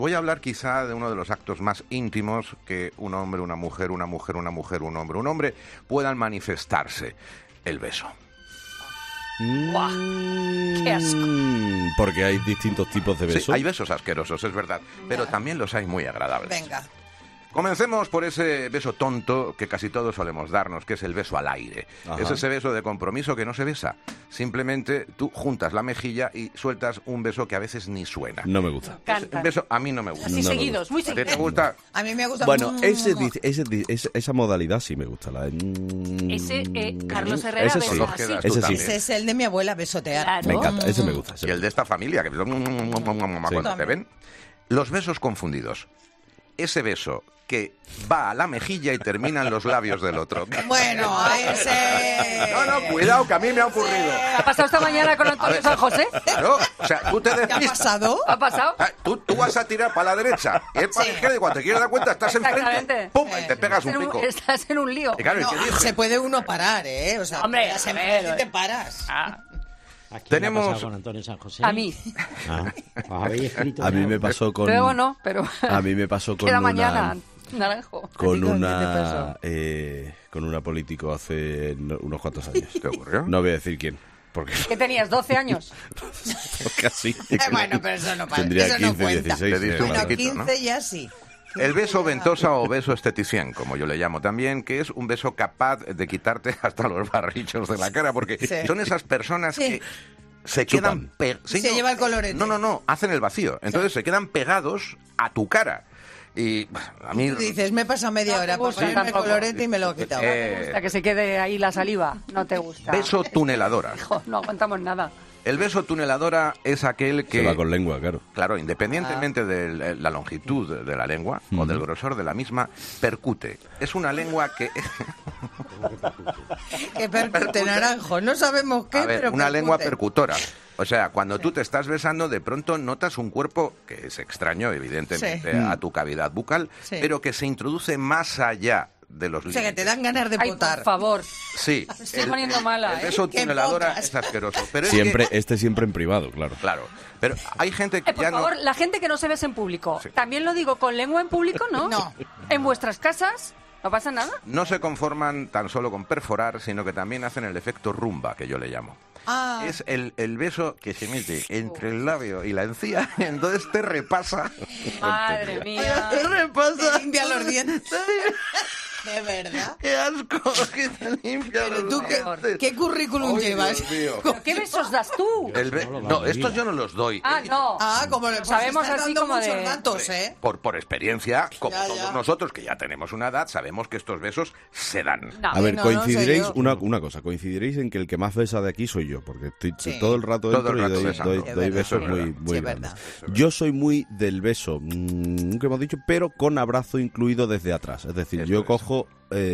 Voy a hablar quizá de uno de los actos más íntimos que un hombre, una mujer, una mujer, una mujer, un hombre puedan manifestarse: el beso. ¡Guau! ¡Qué asco! Porque hay distintos tipos de besos. Sí, hay besos asquerosos, es verdad, pero también los hay muy agradables. Venga. Comencemos por ese beso tonto que casi todos solemos darnos, que es el beso al aire. Ajá. Es ese beso de compromiso que no se besa. Simplemente tú juntas la mejilla y sueltas un beso que a veces ni suena. No me gusta. Un beso a mí no me gusta. Así No me seguidos, muy ¿A ti seguidos. te gusta? A mí me gusta Bueno, mucho. esa modalidad sí me gusta. Ese, Carlos Herrera ese besa sí. así. Quedas Ese tú sí. Ese es el de mi abuela, besotear. Claro. Me encanta, ese me gusta. ese Y me el de esta familia, que cuando te ven. Los besos confundidos. Ese beso que va a la mejilla y termina en los labios del otro. Bueno, ese... No, cuidado, que a mí me ha ocurrido. ¿Ha pasado esta mañana con A Antonio ver. San José? Claro, o sea, tú te ¿Qué ha despistas. pasado? ¿Ha pasado? Tú vas a tirar para la derecha y él para la izquierda, y cuando te quieres dar cuenta estás enfrente, Exactamente. ¡pum! Y te pegas un pico. Estás en un lío. Y claro, ¿y No, qué dices? se puede uno parar, ¿eh? O sea, Hombre, te a ver, te paras. Ah, ¿A quién Tenemos- le ha pasado con Antonio San José? a mí. Ah, ¿os habéis escrito? A mí ya? me pasó con... Luego no, pero A mí me pasó con queda una... mañana, Naranjo. Con una... con una político hace unos cuantos años. ¿Qué ocurrió? No voy a decir quién. Porque ¿Qué tenías, 12 años? casi. Bueno, pero eso no pasa. Tendría Eso 15, no cuenta. 16. Te dice un Bueno, chiquito, ¿no? 15 ya sí. El beso ventosa o beso esteticien, como yo le llamo también, que es un beso capaz de quitarte hasta los barrillos de la cara, porque Sí. son esas personas Sí. que se quedan Se lleva el colorete. No, hacen el vacío. Entonces se quedan pegados a tu cara. Y a mí... Tú dices, me he pasado media No te hora por gusta ponerme el tampoco. colorete y me lo he quitado. Hasta que se quede ahí la saliva. No te gusta. Beso tuneladora. Hijo, no aguantamos nada. El beso tuneladora es aquel que... Se va con lengua, claro. Claro, independientemente de la longitud de la lengua o del grosor de la misma, percute. Es una lengua que... Que percute, Naranjo. No sabemos qué, A ver, pero una percute. lengua percutora. O sea, cuando tú te estás besando, de pronto notas un cuerpo que es extraño, evidentemente, Sí. a tu cavidad bucal, Sí. pero que se introduce más allá de los O sea, que límites. te dan ganas de Ay, potar. por favor. Sí. Me estoy poniendo mala, El beso ¿Qué tuneladora potas? es asqueroso. Pero es Siempre, que- siempre en privado, claro. Claro. Pero hay gente que Por ya favor, no... la gente que no se besa en público. Sí. También lo digo, con lengua en público, ¿no? No. En vuestras casas, ¿no pasa nada? No se conforman tan solo con perforar, sino que también hacen el efecto rumba, que yo le llamo. Ah, Es el beso que se mete entre el labio y la encía, entonces te repasa. Madre mía. te repasa. Te limpia los dientes. De verdad. ¡Qué asco! Que te limpia Pero los tú, dientes. ¿qué currículum Ay, llevas? Dios mío. ¿Pero qué besos das tú? No, estos yo no los doy. Ah, no. Ah, como le Sabemos estás así dando como muchos de... datos, ¿eh? Por experiencia, como Ya, todos ya. nosotros que ya tenemos una edad, sabemos que estos besos se dan. No. A ver, no, no coincidiréis, soy yo. una cosa, coincidiréis en que el que más besa de aquí soy yo, porque estoy Sí. todo el rato Todo dentro el rato y doy, besando. doy- Es doy verdad. besos Es muy, verdad. muy Sí, es grandes. verdad. Yo soy muy del beso, que hemos dicho, pero con abrazo incluido desde atrás. Es decir, Eso yo es. cojo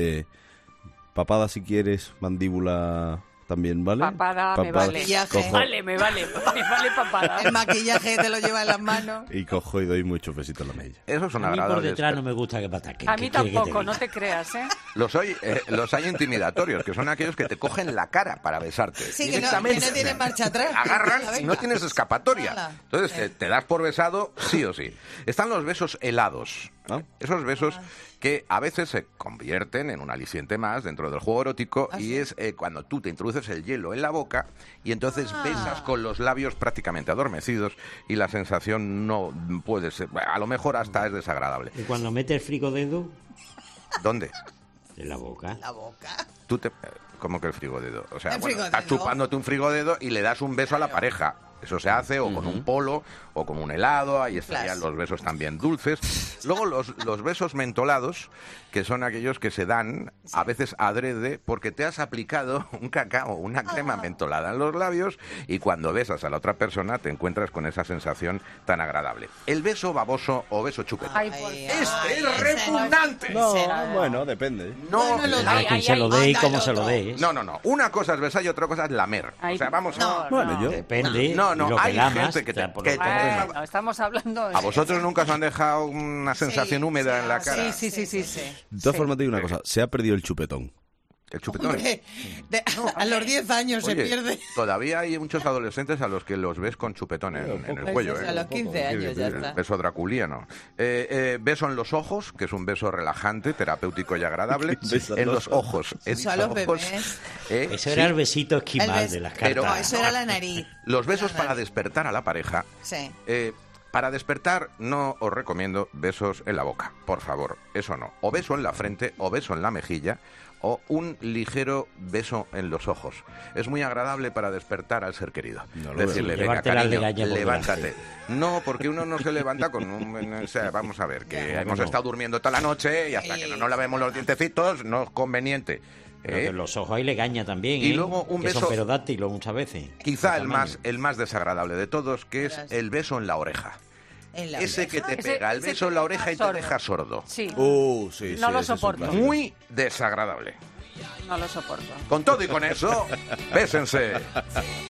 papada si quieres, mandíbula también, ¿vale? Papada, me vale. Maquillaje. Cojo Vale, me vale papada. El maquillaje te lo lleva en las manos. y cojo y doy muchos besitos en la mejilla. Esos son A mí por agradables. detrás no me gusta que me ataquen. A ¿Qué mí quiere que te tampoco, diga? no te creas, ¿eh? Los hay intimidatorios, que son aquellos que te cogen la cara para besarte. Sí, que no Directamente. tienen marcha atrás. Agarran Venga, y no tienes escapatoria. Hala. Entonces te das por besado sí o sí. Están los besos helados. ¿No? Esos besos que a veces se convierten en un aliciente más dentro del juego erótico y es cuando tú te introduces el hielo en la boca y entonces besas con los labios prácticamente adormecidos y la sensación no puede ser, a lo mejor hasta es desagradable. Y cuando mete el frigodedo ¿Dónde? en la boca. La boca. Tú te... ¿Cómo que el frigodedo? O sea, El bueno, frigodedo. estás chupándote un frigodedo y le das un beso a la pareja. Eso se hace o con un polo o con un helado, ahí estarían Flash. los besos también dulces. Luego los besos mentolados, que son aquellos que se dan a veces adrede porque te has aplicado un cacao, una crema mentolada en los labios y cuando besas a la otra persona te encuentras con esa sensación tan agradable. El beso baboso o beso chupete. Ay, por Ay, favor. ¡Este ay, es repugnante! No, Será. bueno, depende. No, Bueno, A quien se lo dé y cómo se lo dé. ¿eh? no. Una cosa es besar y otra cosa es lamer. Ay, O sea, vamos no. a... Bueno, yo... Depende. No, y lo que hay lamas, gente que te- por que lo te- menos- Bueno, estamos hablando... ¿A vosotros nunca os han dejado una sensación Sí, húmeda sí, en la cara? Sí. De todas formas, te digo una cosa, se ha perdido el chupetón. El chupetón. Hombre, a los 10 años se Oye, pierde. todavía hay muchos adolescentes a los que los ves con chupetón en el Pues cuello. eso, a los 15 años ya El está. beso draculiano. Beso en los ojos, que es un beso relajante, terapéutico y agradable. Beso En los ojos. He Eso a dicho los ojos. bebés. Eso Sí. era el besito El esquimal bes- de las pero- cartas. No, eso era la nariz. Los besos La para nariz. despertar a la pareja. Sí. Para despertar no os recomiendo besos en la boca, por favor, eso no. O beso en la frente, o beso en la mejilla, o un ligero beso en los ojos. Es muy agradable para despertar al ser querido. No lo Decirle, veo. venga, Llevarte la cariño, legaña por levántate. No, porque uno no se levanta con un... O sea, vamos a ver, que Ya, hemos bueno. estado durmiendo toda la noche y hasta que no nos lavemos los dientecitos no es conveniente. Pero que en los ojos hay legaña también, Y ¿eh? luego un que beso- son perodáctilos muchas veces. Quizá De el tamaño. más desagradable de todos, que es Verás. el beso en la oreja. En la Ese que te Ese- pega el ese beso que en la te oreja y te sordo. deja sordo. Sí, Sí, No sí, lo ese es un soporto. clásico. Muy desagradable. no lo soporto. Con todo y con eso, bésense.